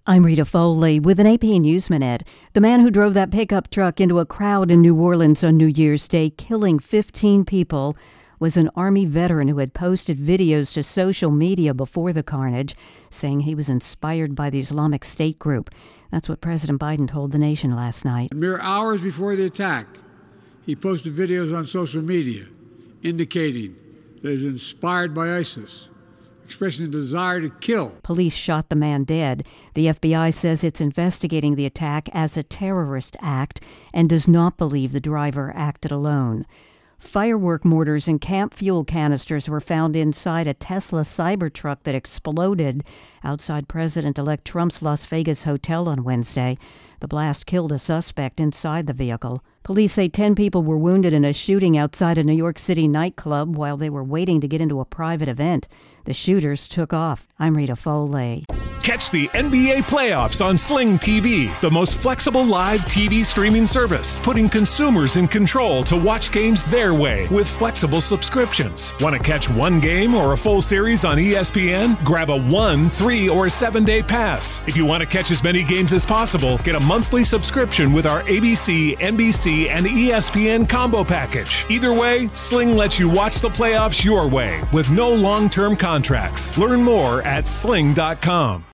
I'm Rita Foley with an AP News Minute. The man who drove that pickup truck into a crowd in New Orleans on New Year's Day, killing 15 people, was an Army veteran who had posted videos to social media before the carnage, saying he was inspired by the Islamic State group. That's what President Biden told the nation last night. Mere hours before the attack, he posted videos on social media indicating that he was inspired by ISIS, expressing a desire to kill. Police shot the man dead. The FBI says it's investigating the attack as a terrorist act and does not believe the driver acted alone. Firework mortars and camp fuel canisters were found inside a Tesla Cybertruck that exploded outside President-elect Trump's Las Vegas hotel on Wednesday. The blast killed a suspect inside the vehicle. Police say 10 people were wounded in a shooting outside a New York City nightclub while they were waiting to get into a private event. The shooters took off. I'm Rita Foley. Catch the NBA playoffs on Sling TV, the most flexible live TV streaming service, putting consumers in control to watch games their way with flexible subscriptions. Want to catch one game or a full series on ESPN? Grab a 1, 3, or 7-day pass. If you want to catch as many games as possible, get a monthly subscription with our ABC, NBC, and ESPN combo package. Either way, Sling lets you watch the playoffs your way with no long-term contracts. Learn more at sling.com.